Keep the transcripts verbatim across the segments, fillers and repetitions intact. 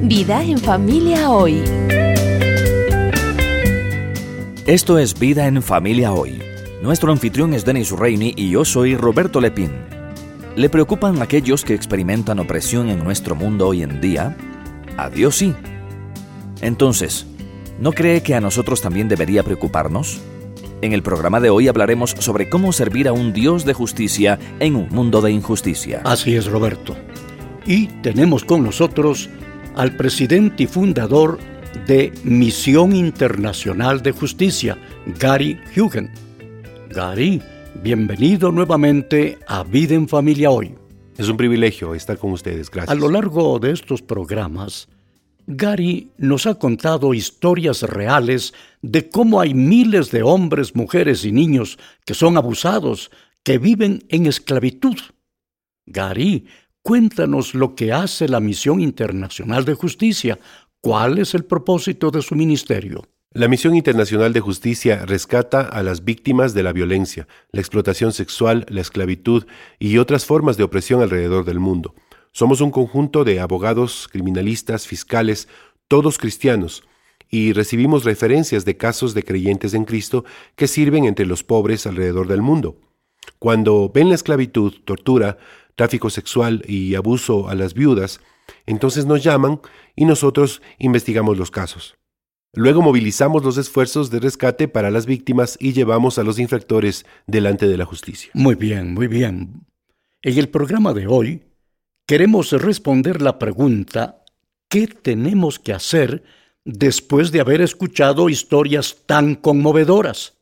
Vida en Familia Hoy. Esto es Vida en Familia Hoy. Nuestro anfitrión es Dennis Reini y yo soy Roberto Lepín. ¿Le preocupan aquellos que experimentan opresión en nuestro mundo hoy en día? A Dios sí. Entonces, ¿no cree que a nosotros también debería preocuparnos? En el programa de hoy hablaremos sobre cómo servir a un Dios de justicia en un mundo de injusticia. Así es, Roberto. Y tenemos con nosotros al presidente y fundador de Misión Internacional de Justicia, Gary Huguen. Gary, bienvenido nuevamente a Vida en Familia Hoy. Es un privilegio estar con ustedes, gracias. A lo largo de estos programas, Gary nos ha contado historias reales de cómo hay miles de hombres, mujeres y niños que son abusados, que viven en esclavitud. Gary, cuéntanos lo que hace la Misión Internacional de Justicia. ¿Cuál es el propósito de su ministerio? La Misión Internacional de Justicia rescata a las víctimas de la violencia, la explotación sexual, la esclavitud y otras formas de opresión alrededor del mundo. Somos un conjunto de abogados, criminalistas, fiscales, todos cristianos, y recibimos referencias de casos de creyentes en Cristo que sirven entre los pobres alrededor del mundo. Cuando ven la esclavitud, tortura, tráfico sexual y abuso a las viudas, entonces nos llaman y nosotros investigamos los casos. Luego movilizamos los esfuerzos de rescate para las víctimas y llevamos a los infractores delante de la justicia. Muy bien, muy bien. En el programa de hoy queremos responder la pregunta: ¿qué tenemos que hacer después de haber escuchado historias tan conmovedoras?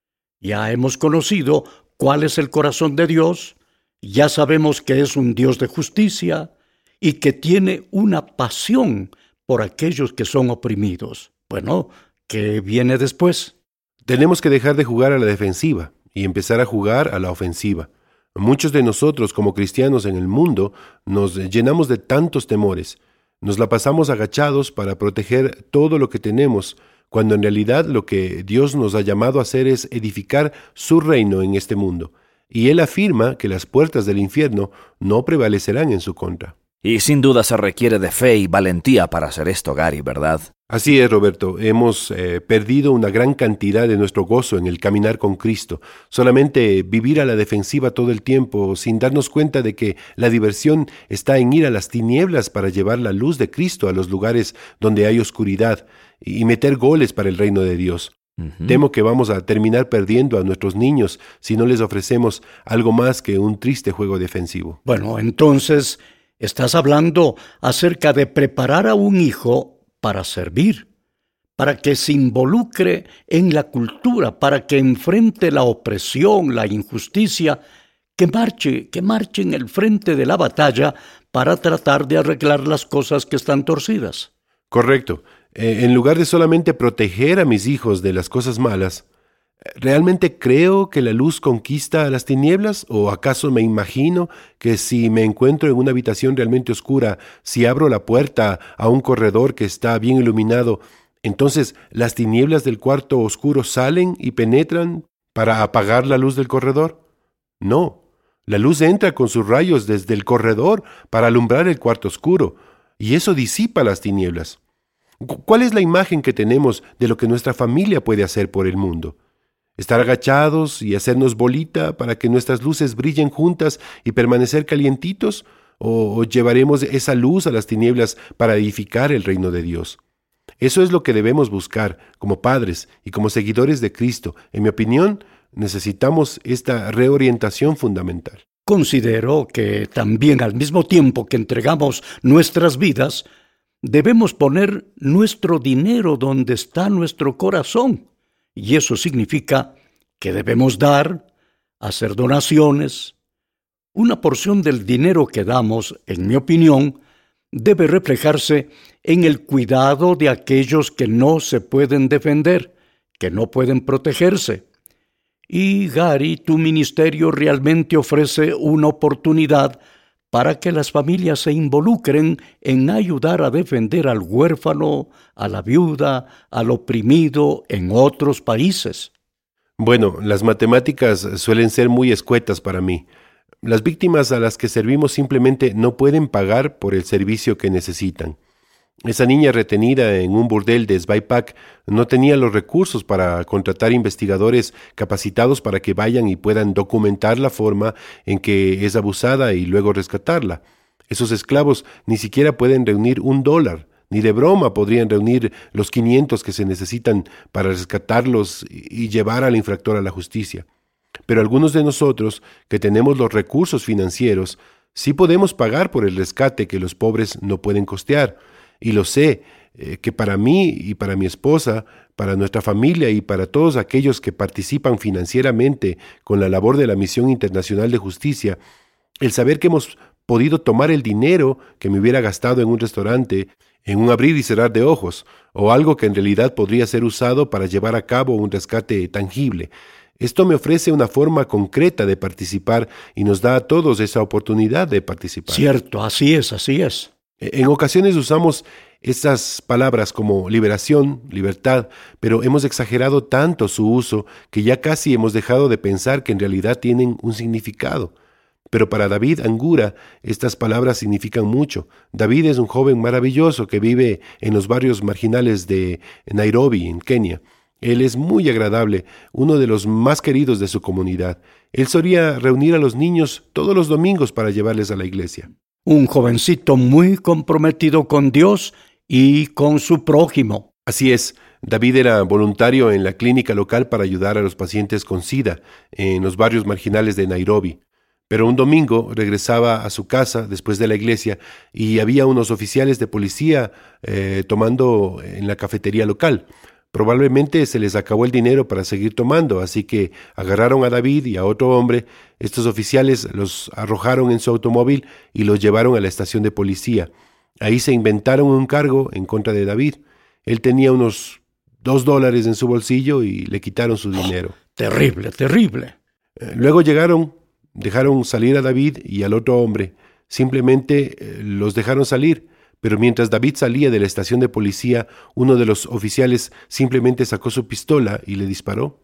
Ya hemos conocido cuál es el corazón de Dios, ya sabemos que es un Dios de justicia y que tiene una pasión por aquellos que son oprimidos. Bueno, ¿qué viene después? Tenemos que dejar de jugar a la defensiva y empezar a jugar a la ofensiva. Muchos de nosotros como cristianos en el mundo nos llenamos de tantos temores. Nos la pasamos agachados para proteger todo lo que tenemos, cuando en realidad lo que Dios nos ha llamado a hacer es edificar su reino en este mundo. Y Él afirma que las puertas del infierno no prevalecerán en su contra. Y sin duda se requiere de fe y valentía para hacer esto, Gary, ¿verdad? Así es, Roberto. Hemos eh, perdido una gran cantidad de nuestro gozo en el caminar con Cristo. Solamente vivir a la defensiva todo el tiempo, sin darnos cuenta de que la diversión está en ir a las tinieblas para llevar la luz de Cristo a los lugares donde hay oscuridad y meter goles para el reino de Dios. Uh-huh. Temo que vamos a terminar perdiendo a nuestros niños si no les ofrecemos algo más que un triste juego defensivo. Bueno, entonces estás hablando acerca de preparar a un hijo para servir, para que se involucre en la cultura, para que enfrente la opresión, la injusticia, que marche, que marche en el frente de la batalla para tratar de arreglar las cosas que están torcidas. Correcto. Eh, en lugar de solamente proteger a mis hijos de las cosas malas, ¿realmente creo que la luz conquista a las tinieblas? ¿O acaso me imagino que si me encuentro en una habitación realmente oscura, si abro la puerta a un corredor que está bien iluminado, entonces las tinieblas del cuarto oscuro salen y penetran para apagar la luz del corredor? No, la luz entra con sus rayos desde el corredor para alumbrar el cuarto oscuro, y eso disipa las tinieblas. ¿Cuál es la imagen que tenemos de lo que nuestra familia puede hacer por el mundo? ¿Estar agachados y hacernos bolita para que nuestras luces brillen juntas y permanecer calientitos? ¿O llevaremos esa luz a las tinieblas para edificar el reino de Dios? Eso es lo que debemos buscar como padres y como seguidores de Cristo. En mi opinión, necesitamos esta reorientación fundamental. Considero que también al mismo tiempo que entregamos nuestras vidas, debemos poner nuestro dinero donde está nuestro corazón. Y eso significa que debemos dar, hacer donaciones. Una porción del dinero que damos, en mi opinión, debe reflejarse en el cuidado de aquellos que no se pueden defender, que no pueden protegerse. Y Gary, tu ministerio realmente ofrece una oportunidad para que las familias se involucren en ayudar a defender al huérfano, a la viuda, al oprimido en otros países. Bueno, las matemáticas suelen ser muy escuetas para mí. Las víctimas a las que servimos simplemente no pueden pagar por el servicio que necesitan. Esa niña retenida en un burdel de Sveipak no tenía los recursos para contratar investigadores capacitados para que vayan y puedan documentar la forma en que es abusada y luego rescatarla. Esos esclavos ni siquiera pueden reunir un dólar, ni de broma podrían reunir los quinientos que se necesitan para rescatarlos y llevar al infractor a la justicia. Pero algunos de nosotros, que tenemos los recursos financieros, sí podemos pagar por el rescate que los pobres no pueden costear. Y lo sé, eh, que para mí y para mi esposa, para nuestra familia y para todos aquellos que participan financieramente con la labor de la Misión Internacional de Justicia, el saber que hemos podido tomar el dinero que me hubiera gastado en un restaurante, en un abrir y cerrar de ojos, o algo que en realidad podría ser usado para llevar a cabo un rescate tangible. Esto me ofrece una forma concreta de participar y nos da a todos esa oportunidad de participar. Cierto, así es, así es. En ocasiones usamos esas palabras como liberación, libertad, pero hemos exagerado tanto su uso que ya casi hemos dejado de pensar que en realidad tienen un significado. Pero para David Angura, estas palabras significan mucho. David es un joven maravilloso que vive en los barrios marginales de Nairobi, en Kenia. Él es muy agradable, uno de los más queridos de su comunidad. Él solía reunir a los niños todos los domingos para llevarles a la iglesia. Un jovencito muy comprometido con Dios y con su prójimo. Así es, David era voluntario en la clínica local para ayudar a los pacientes con SIDA en los barrios marginales de Nairobi. Pero un domingo regresaba a su casa después de la iglesia y había unos oficiales de policía eh, tomando en la cafetería local. Probablemente se les acabó el dinero para seguir tomando, así que agarraron a David y a otro hombre. Estos oficiales los arrojaron en su automóvil y los llevaron a la estación de policía. Ahí se inventaron un cargo en contra de David. Él tenía unos dos dólares en su bolsillo y le quitaron su dinero. Oh, terrible, terrible. Luego llegaron, dejaron salir a David y al otro hombre. Simplemente los dejaron salir. Pero mientras David salía de la estación de policía, uno de los oficiales simplemente sacó su pistola y le disparó.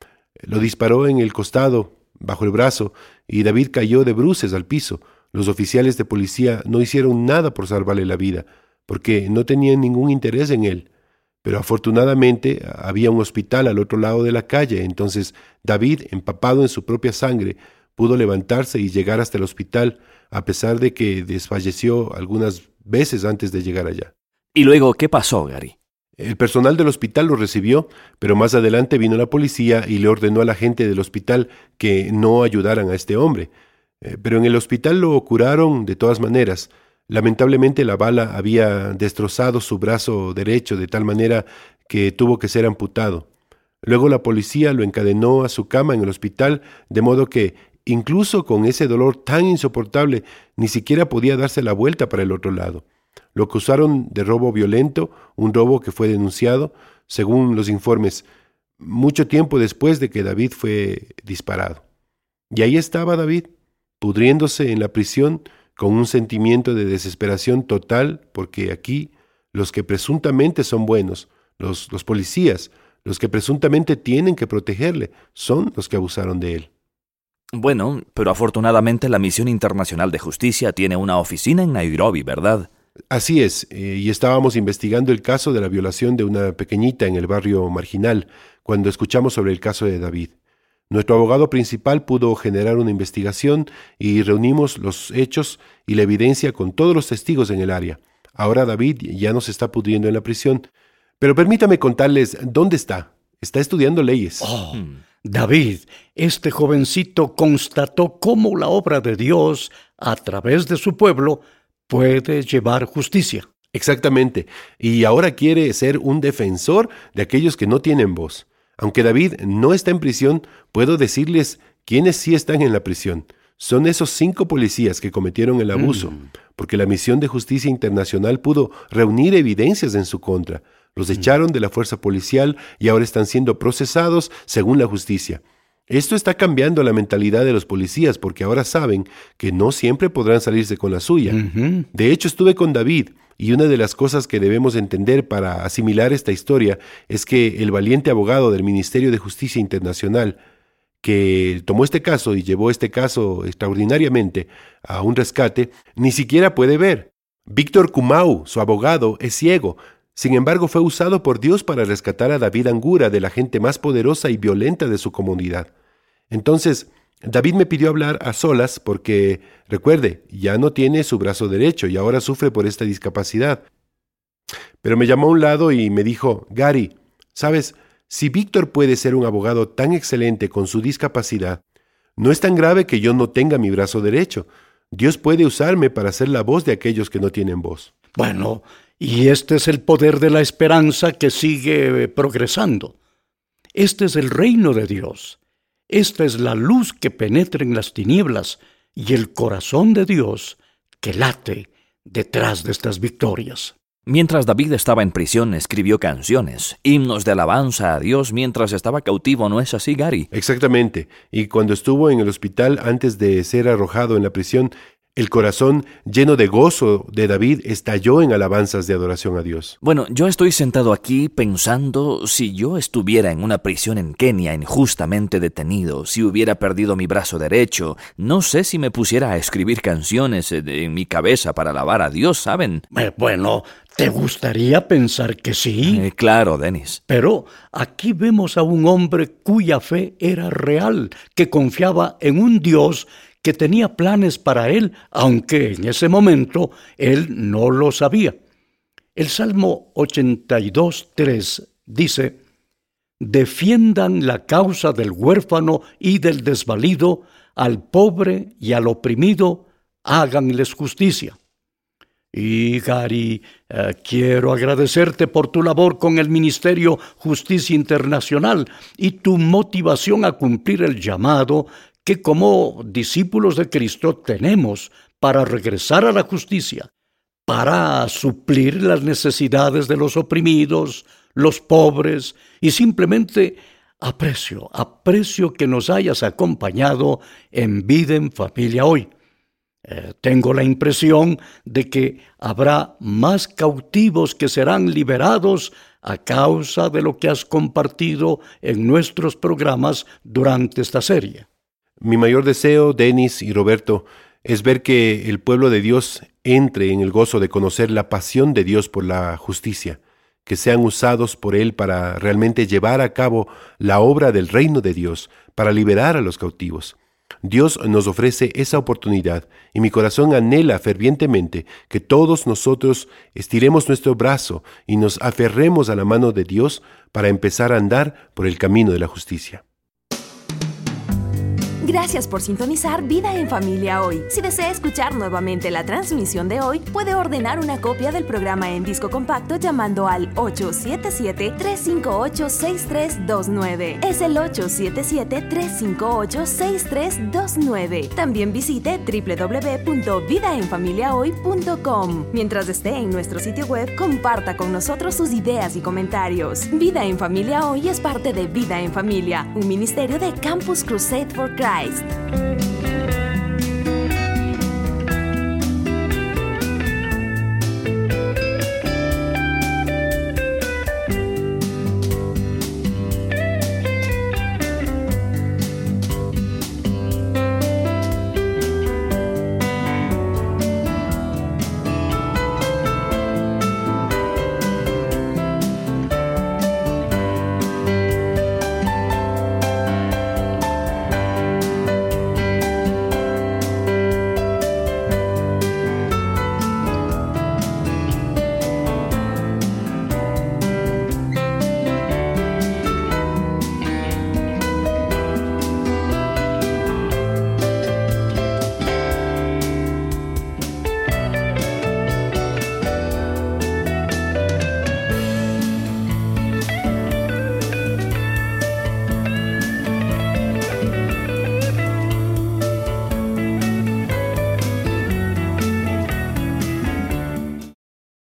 Lo disparó en el costado, bajo el brazo, y David cayó de bruces al piso. Los oficiales de policía no hicieron nada por salvarle la vida, porque no tenían ningún interés en él. Pero afortunadamente había un hospital al otro lado de la calle, entonces David, empapado en su propia sangre, pudo levantarse y llegar hasta el hospital, a pesar de que desfalleció algunas veces antes de llegar allá. ¿Y luego qué pasó, Gary? El personal del hospital lo recibió, pero más adelante vino la policía y le ordenó a la gente del hospital que no ayudaran a este hombre. Eh, pero en el hospital lo curaron de todas maneras. Lamentablemente la bala había destrozado su brazo derecho de tal manera que tuvo que ser amputado. Luego la policía lo encadenó a su cama en el hospital, de modo que incluso con ese dolor tan insoportable, ni siquiera podía darse la vuelta para el otro lado. Lo acusaron de robo violento, un robo que fue denunciado, según los informes, mucho tiempo después de que David fue disparado. Y ahí estaba David, pudriéndose en la prisión, con un sentimiento de desesperación total, porque aquí los que presuntamente son buenos, los, los policías, los que presuntamente tienen que protegerle, son los que abusaron de él. Bueno, pero afortunadamente la Misión Internacional de Justicia tiene una oficina en Nairobi, ¿verdad? Así es, eh, y estábamos investigando el caso de la violación de una pequeñita en el barrio marginal, cuando escuchamos sobre el caso de David. Nuestro abogado principal pudo generar una investigación y reunimos los hechos y la evidencia con todos los testigos en el área. Ahora David ya no se está pudriendo en la prisión, pero permítame contarles dónde está. Está estudiando leyes. Oh. Hmm. David, este jovencito constató cómo la obra de Dios, a través de su pueblo, puede llevar justicia. Exactamente, y ahora quiere ser un defensor de aquellos que no tienen voz. Aunque David no está en prisión, puedo decirles quiénes sí están en la prisión. Son esos cinco policías que cometieron el abuso, mm. porque la Misión de Justicia Internacional pudo reunir evidencias en su contra. Los echaron de la fuerza policial y ahora están siendo procesados según la justicia. Esto está cambiando la mentalidad de los policías porque ahora saben que no siempre podrán salirse con la suya. Uh-huh. De hecho, estuve con David y una de las cosas que debemos entender para asimilar esta historia es que el valiente abogado del Ministerio de Justicia Internacional que tomó este caso y llevó este caso extraordinariamente a un rescate, ni siquiera puede ver. Víctor Kumau, su abogado, es ciego. Sin embargo, fue usado por Dios para rescatar a David Angura de la gente más poderosa y violenta de su comunidad. Entonces, David me pidió hablar a solas porque, recuerde, ya no tiene su brazo derecho y ahora sufre por esta discapacidad. Pero me llamó a un lado y me dijo, Gary, ¿sabes? Si Víctor puede ser un abogado tan excelente con su discapacidad, no es tan grave que yo no tenga mi brazo derecho. Dios puede usarme para ser la voz de aquellos que no tienen voz. Bueno, y este es el poder de la esperanza que sigue progresando. Este es el reino de Dios. Esta es la luz que penetra en las tinieblas y el corazón de Dios que late detrás de estas victorias. Mientras David estaba en prisión, escribió canciones, himnos de alabanza a Dios mientras estaba cautivo, ¿no es así, Gary? Exactamente. Y cuando estuvo en el hospital antes de ser arrojado en la prisión, el corazón lleno de gozo de David estalló en alabanzas de adoración a Dios. Bueno, yo estoy sentado aquí pensando si yo estuviera en una prisión en Kenia injustamente detenido, si hubiera perdido mi brazo derecho, no sé si me pusiera a escribir canciones en mi cabeza para alabar a Dios, ¿saben? Eh, bueno, ¿te gustaría pensar que sí? Eh, claro, Dennis. Pero aquí vemos a un hombre cuya fe era real, que confiaba en un Dios que tenía planes para él, aunque en ese momento él no lo sabía. El Salmo ochenta y dos, tres dice, «Defiendan la causa del huérfano y del desvalido, al pobre y al oprimido, háganles justicia». Y Gary, eh, quiero agradecerte por tu labor con el Ministerio Justicia Internacional y tu motivación a cumplir el llamado que como discípulos de Cristo tenemos para regresar a la justicia, para suplir las necesidades de los oprimidos, los pobres, y simplemente aprecio, aprecio que nos hayas acompañado en Vida en Familia hoy. Eh, tengo la impresión de que habrá más cautivos que serán liberados a causa de lo que has compartido en nuestros programas durante esta serie. Mi mayor deseo, Dennis y Roberto, es ver que el pueblo de Dios entre en el gozo de conocer la pasión de Dios por la justicia, que sean usados por Él para realmente llevar a cabo la obra del reino de Dios, para liberar a los cautivos. Dios nos ofrece esa oportunidad y mi corazón anhela fervientemente que todos nosotros estiremos nuestro brazo y nos aferremos a la mano de Dios para empezar a andar por el camino de la justicia. Gracias por sintonizar Vida en Familia hoy. Si desea escuchar nuevamente la transmisión de hoy, puede ordenar una copia del programa en disco compacto llamando al ocho siete siete, tres cinco ocho, seis tres dos nueve. Es el ocho siete siete, tres cinco ocho, seis tres dos nueve. También visite doble u doble u doble u punto vida en familia hoy punto com. Mientras esté en nuestro sitio web, comparta con nosotros sus ideas y comentarios. Vida en Familia hoy es parte de Vida en Familia, un ministerio de Campus Crusade for Christ.